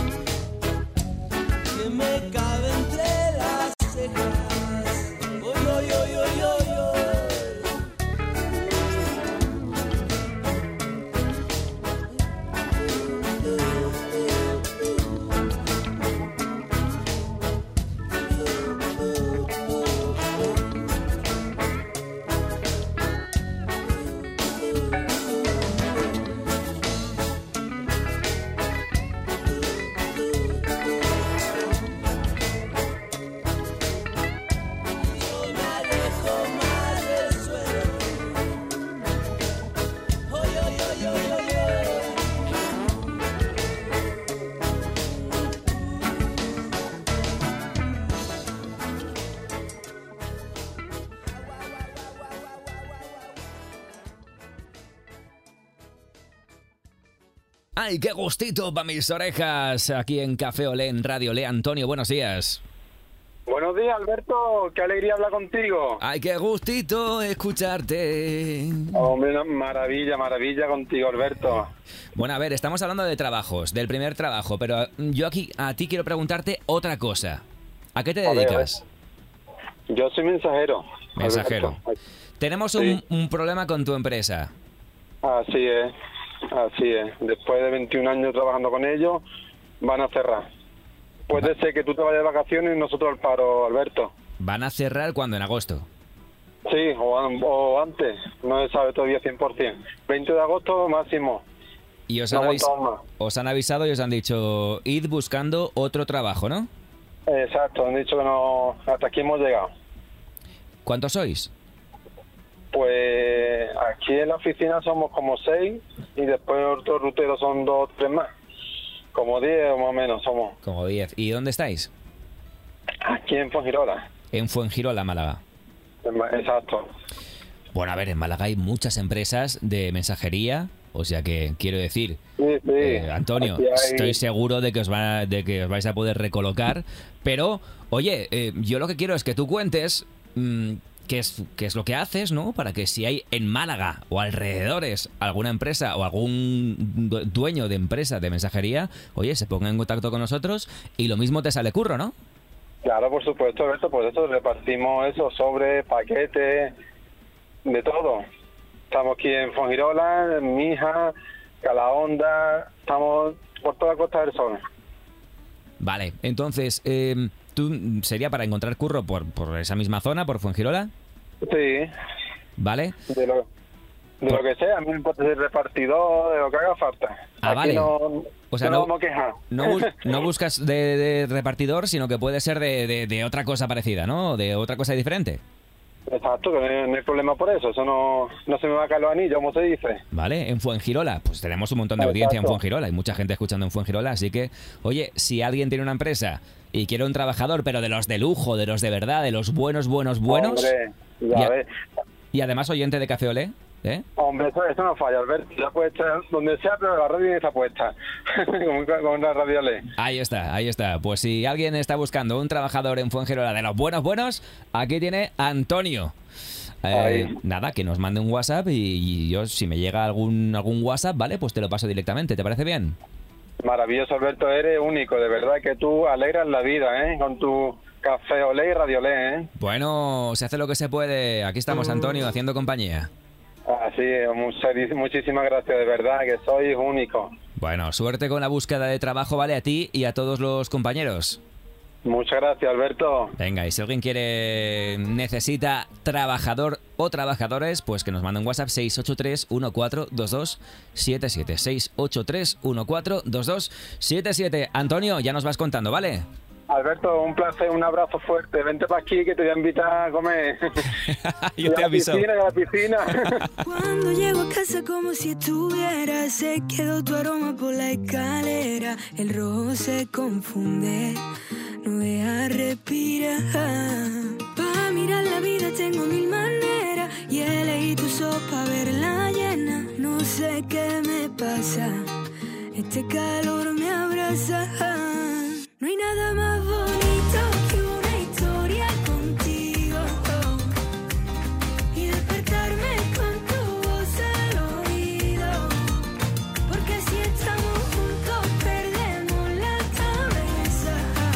S1: que me cabe entre las cejas. Oy, oy, oy, oy, oy, oy.
S3: ¡Ay, qué gustito para mis orejas! Aquí en Café Olé, en Radio Lea. Antonio, buenos días.
S17: Buenos días, Alberto. Qué alegría hablar contigo.
S3: ¡Ay, qué gustito escucharte!
S17: Hombre, maravilla, maravilla contigo, Alberto.
S3: Bueno, a ver, estamos hablando de trabajos, del primer trabajo, pero yo aquí a ti quiero preguntarte otra cosa. ¿A qué te dedicas?
S17: A ver. Yo soy mensajero.
S3: Mensajero.
S17: Alberto.
S3: Tenemos
S17: Sí.
S3: un problema con tu empresa.
S17: Así es. Así es. Después de 21 años trabajando con ellos, van a cerrar. Puede ser que tú te vayas de vacaciones y nosotros al paro, Alberto.
S3: ¿Van a cerrar cuándo? ¿En agosto?
S17: Sí, o antes. No se sabe todavía 100%. 20 de agosto máximo.
S3: Y os
S17: No
S3: han,
S17: aguantamos más.
S3: os han avisado y os han dicho, id buscando otro trabajo, ¿no?
S17: Exacto, han dicho que no, hasta aquí hemos llegado.
S3: ¿Cuántos sois?
S17: Pues aquí en la oficina somos como 6 y después otros ruteros son 2 o 3 más. Como 10 o más o menos somos.
S3: Como 10. ¿Y dónde estáis?
S17: Aquí en Fuengirola.
S3: En Fuengirola, Málaga.
S17: Exacto.
S3: Bueno, a ver, en Málaga hay muchas empresas de mensajería, o sea que quiero decir, Antonio, estoy seguro de que os vais a poder recolocar, pero, oye, yo lo que quiero es que tú cuentes qué es lo que haces, ¿no? Para que si hay en Málaga o alrededores alguna empresa o algún dueño de empresa de mensajería, oye, se ponga en contacto con nosotros y lo mismo te sale curro, ¿no?
S17: Claro, por supuesto, Alberto, por eso repartimos eso, sobre paquetes, de todo. Estamos aquí en Fuengirola, en Mija, Calahonda, estamos por toda Costa del Sol.
S3: Vale, entonces, ¿tú sería para encontrar curro por esa misma zona, por Fuengirola?
S17: Sí.
S3: ¿Vale?
S17: De lo que sea, a mí me importa ser repartidor, de lo que haga falta.
S3: Ah,
S17: aquí
S3: vale.
S17: No,
S3: O sea,
S17: no vamos a quejar.
S3: No buscas de repartidor, sino que puede ser de otra cosa parecida, ¿no? De otra cosa diferente.
S17: Exacto, que no hay problema por eso. Eso no se me va a caer los anillos, como se dice.
S3: Vale, en Fuengirola, pues tenemos un montón de audiencia en
S17: Exacto.
S3: Fuengirola. Hay mucha gente escuchando en Fuengirola, así que, oye, si alguien tiene una empresa y quiere un trabajador, pero de los de lujo, de los de verdad, de los buenos,
S17: Hombre, ya ves.
S3: y además oyente de Café Olé, ¿eh?
S17: Hombre, eso no falla, Alberto. Ya puede estar donde sea, pero la radio está puesta. con una radio LED.
S3: Ahí está. Pues si alguien está buscando un trabajador en Fuengirola de los buenos, aquí tiene Antonio. Nada, que nos mande un WhatsApp y yo, si me llega algún WhatsApp, vale, pues te lo paso directamente. ¿Te parece bien?
S17: Maravilloso, Alberto. Eres único. De verdad que tú alegras la vida, ¿eh? Con tu Café Olé y Radio LED, ¿eh?
S3: Bueno, se hace lo que se puede. Aquí estamos, Antonio, haciendo compañía.
S17: Así, muchísimas gracias, de verdad, que sois único.
S3: Bueno, suerte con la búsqueda de trabajo, ¿vale? A ti y a todos los compañeros.
S17: Muchas gracias, Alberto.
S3: Venga, y si alguien necesita trabajador o trabajadores, pues que nos manden WhatsApp 683-142277. 683-142277. Antonio, ya nos vas contando, ¿vale?
S17: Alberto, un placer, un abrazo fuerte. Vente para aquí que te voy a invitar a comer.
S3: Yo te aviso.
S17: A la piscina.
S5: Cuando llego a casa como si estuviera, se quedó tu aroma por la escalera. El rojo se confunde, no deja respirar. Pa' mirar la vida tengo mil maneras y elegí tu sopa verla llena. No sé qué me pasa, este calor me abraza. No hay nada más bonito que una historia contigo y despertarme con tu voz al oído, porque si estamos juntos perdemos la cabeza.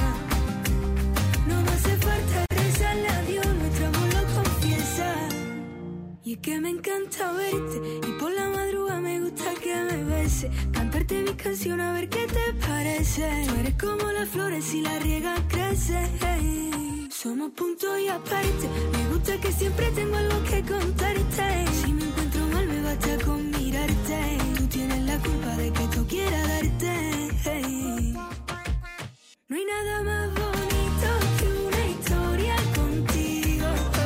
S5: No me hace falta rezarle a Dios, nuestro amor lo confiesa. Y es que me encanta verte y por la madrugada me gusta que me beses, cantarte mis canciones a ver qué te parece. Tú eres como las flores si la riegas crece. Somos punto y aparte, me gusta que siempre tengo algo que contarte. Si me encuentro mal me basta con mirarte. Tú tienes la culpa de que tú quieras darte. No hay nada más bonito que una historia contigo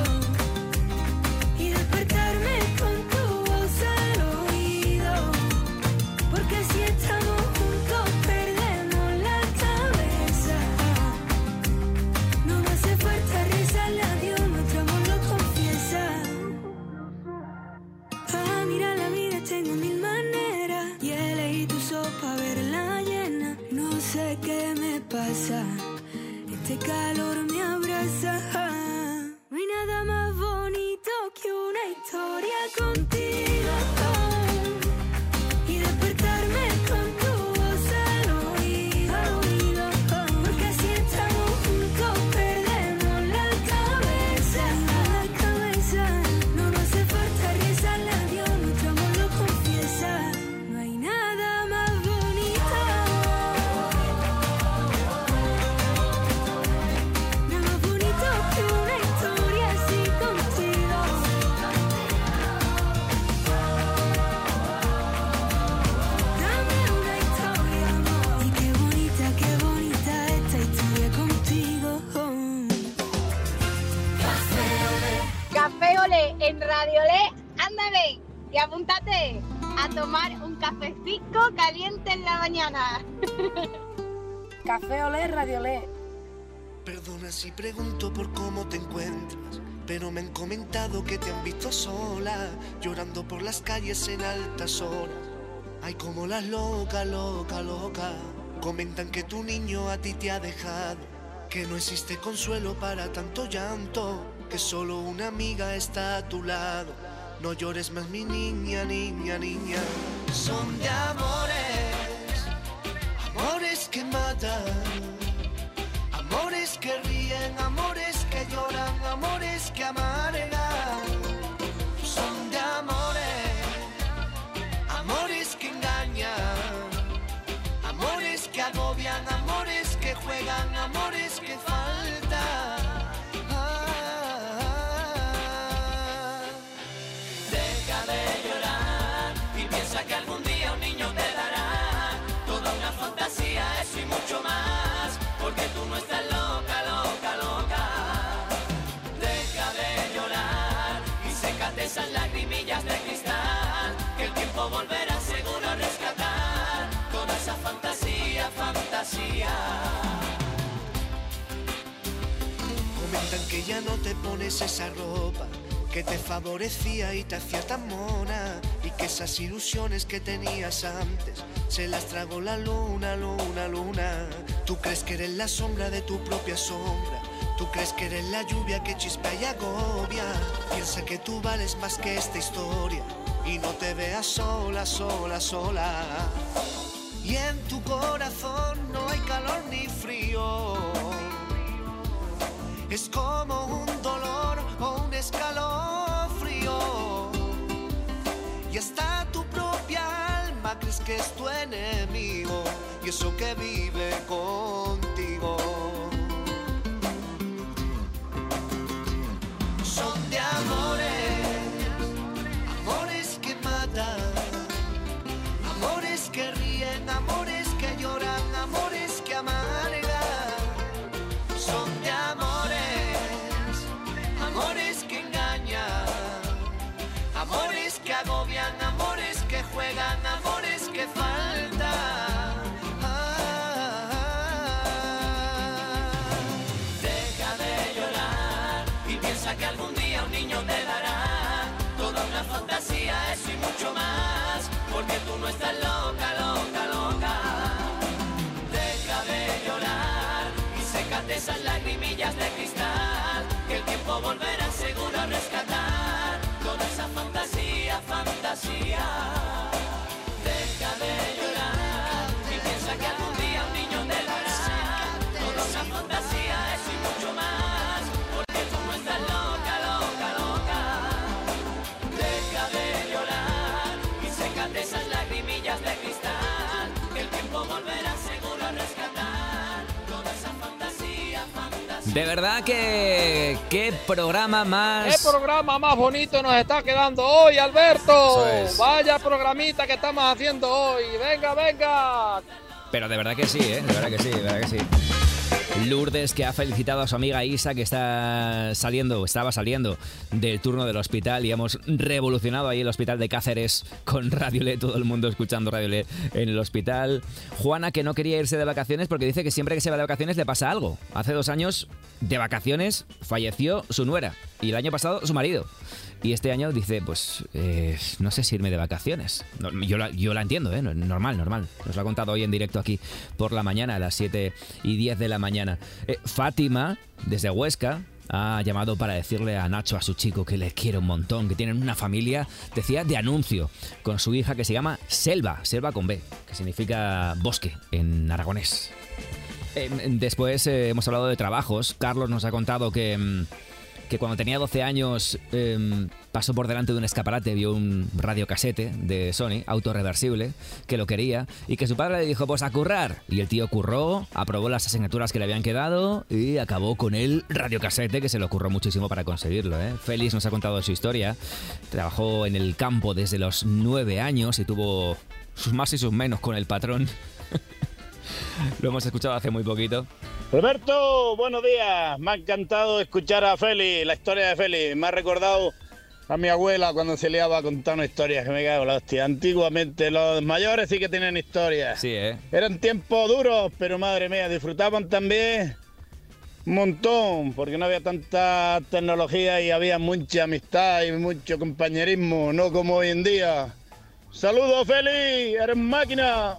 S5: y despertarme con tu voz al oído, porque si estamos juntos perdemos la cabeza. No me hace falta rezarle a Dios, nuestro amor lo confiesa. Ah, mira la vida tengo mil maneras y elegí tu sopa verla llena. No sé qué me pasa,
S18: Radiolé, ándale y apúntate a tomar un cafecito caliente en la mañana.
S19: Café Olé, Radiolé.
S16: Perdona si pregunto por cómo te encuentras, pero me han comentado que te han visto sola, llorando por las calles en altas horas. Ay, como las loca, loca, loca. Comentan que tu niño a ti te ha dejado, que no existe consuelo para tanto llanto, que solo una amiga está a tu lado. No llores más, mi niña, niña, niña. Son de amores, amores que matan, amores que ríen, amores que lloran, amores que amargan. Son de amores, amores que engañan, amores que agobian, amores que juegan, amores que faltan. Deja de llorar y piensa que algún día un niño te dará toda una fantasía, eso y mucho más, porque tú no estás loca, loca, loca. Deja de llorar y sécate esas lagrimillas de cristal, que el tiempo volverá seguro a rescatar toda esa fantasía, fantasía. Comentan que ya no te pones esa ropa que te favorecía y te hacía tan mona, y que esas ilusiones que tenías antes se las tragó la luna, luna, luna. Tú crees que eres la sombra de tu propia sombra, tú crees que eres la lluvia que chispa y agobia. Piensa que tú vales más que esta historia y no te veas sola, sola, sola. Y en tu corazón no hay calor ni frío, es como un dolor o un escalofrío. Y hasta tu propia alma crees que es tu enemigo, y eso que vive contigo. Son de amores, amores que matan, amores que ríen, amores que lloran, amores que amargan. Son de amores, amores que engañan, amores que agobian, amores que juegan, amores que faltan. Deja de llorar y piensa que algún día un niño te dará toda una fantasía, eso y mucho más, porque tú no estás loca, loca, loca. Deja de llorar y sécate esas lagrimillas de cristal, que el tiempo volverá seguro a rescatar toda esa fantasía, fantasía. Deja de llorar y piensa que algún día un niño te dará toda una fantasía, eso y mucho más, porque tú no estás loca, loca, loca. Deja de llorar y sécate esas lagrimillas de cristal, que el tiempo volverá seguro a rescatar toda esa fantasía, fantasía.
S3: De verdad que qué programa más...
S12: ¿Qué programa más bonito nos está quedando hoy, Alberto?
S3: Eso es.
S12: Vaya programita que estamos haciendo hoy. Venga, venga.
S3: Pero de verdad que sí, ¿eh? De verdad que sí, de verdad que sí. Lourdes, que ha felicitado a su amiga Isa, que estaba saliendo del turno del hospital, y hemos revolucionado ahí el hospital de Cáceres con Radiolé, todo el mundo escuchando Radiolé en el hospital. Juana, que no quería irse de vacaciones porque dice que siempre que se va de vacaciones le pasa algo. Hace 2 años, de vacaciones, falleció su nuera, y el año pasado su marido. Y este año dice, pues, no sé si irme de vacaciones. No, yo la entiendo, ¿eh? Normal. Nos lo ha contado hoy en directo aquí por la mañana, a las 7:10 de la mañana. Fátima, desde Huesca, ha llamado para decirle a Nacho, a su chico, que le quiere un montón, que tienen una familia, decía, de anuncio, con su hija que se llama Selva con B, que significa bosque en aragonés. Después hemos hablado de trabajos. Carlos nos ha contado que cuando tenía 12 años pasó por delante de un escaparate, vio un radiocasete de Sony, autorreversible, que lo quería, y que su padre le dijo, pues a currar. Y el tío curró, aprobó las asignaturas que le habían quedado y acabó con el radiocasete, que se le curró muchísimo para conseguirlo, ¿eh? Félix nos ha contado su historia. Trabajó en el campo desde los 9 años y tuvo sus más y sus menos con el patrón. Lo hemos escuchado hace muy poquito.
S20: Roberto, buenos días. Me ha encantado escuchar a Félix, la historia de Félix. Me ha recordado a mi abuela cuando se liaba a contar una historia que me cago en la hostia. Antiguamente los mayores sí que tienen historias.
S3: Sí,
S20: Eran tiempos duros, pero madre mía, disfrutaban también un montón, porque no había tanta tecnología y había mucha amistad y mucho compañerismo, no como hoy en día. ¡Saludos, Feli! ¡Eres máquina!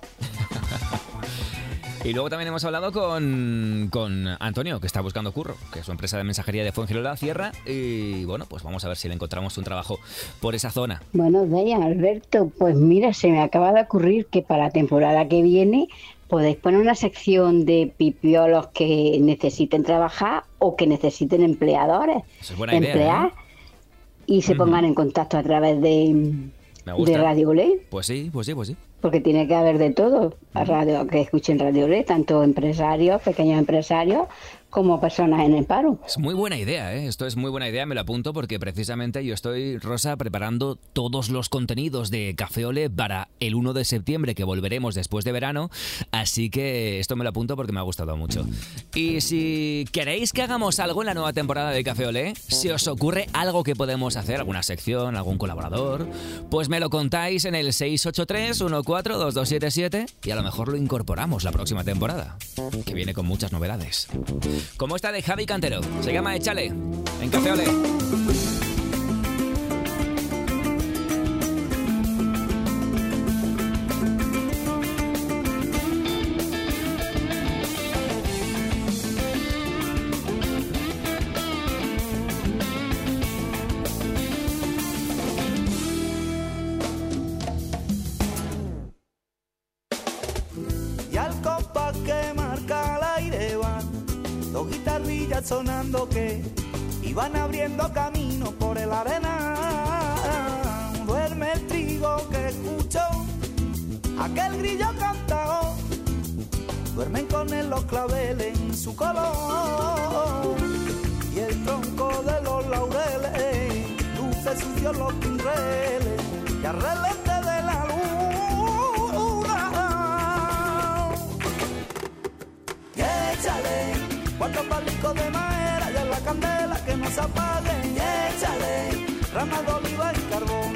S3: Y luego también hemos hablado con Antonio, que está buscando curro, que es su empresa de mensajería de Fuengirola cierra. Y bueno, pues vamos a ver si le encontramos un trabajo por esa zona.
S21: Buenos días, Alberto. Pues mira, se me acaba de ocurrir que para la temporada que viene podéis poner una sección de pipiolos que necesiten trabajar o que necesiten empleadores.
S3: Eso es buena idea,
S21: y se pongan en contacto a través de Radio Olé.
S3: Pues sí.
S21: Porque tiene que haber de todo, que escuchen Radio Olé, tanto empresarios, pequeños empresarios, como personas en el paro.
S3: Es muy buena idea, Esto es muy buena idea, me lo apunto porque precisamente yo estoy, Rosa, preparando todos los contenidos de Café Olé para el 1 de septiembre, que volveremos después de verano, así que esto me lo apunto porque me ha gustado mucho. Y si queréis que hagamos algo en la nueva temporada de Café Olé, si os ocurre algo que podemos hacer, alguna sección, algún colaborador, pues me lo contáis en el 683-142277 y a lo mejor lo incorporamos la próxima temporada, que viene con muchas novedades. Como esta de Javi Cantero, se llama Échale, en Café Olé.
S2: Y al compás que marca el aire van dos guitarrillas sonando que iban abriendo camino por el arena. Duerme el trigo que escuchó aquel grillo cantao. Duermen con él los claveles en su color y el tronco de los laureles luce sucio los pinreles y al relente de la luna. Y échale 4 palicos de madera y a la candela que no se apague. Y échale ramas de oliva y carbón.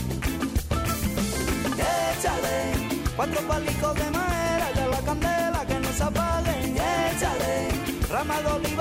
S2: Y échale 4 palicos de madera y a la candela que no se apague. Y échale ramas de oliva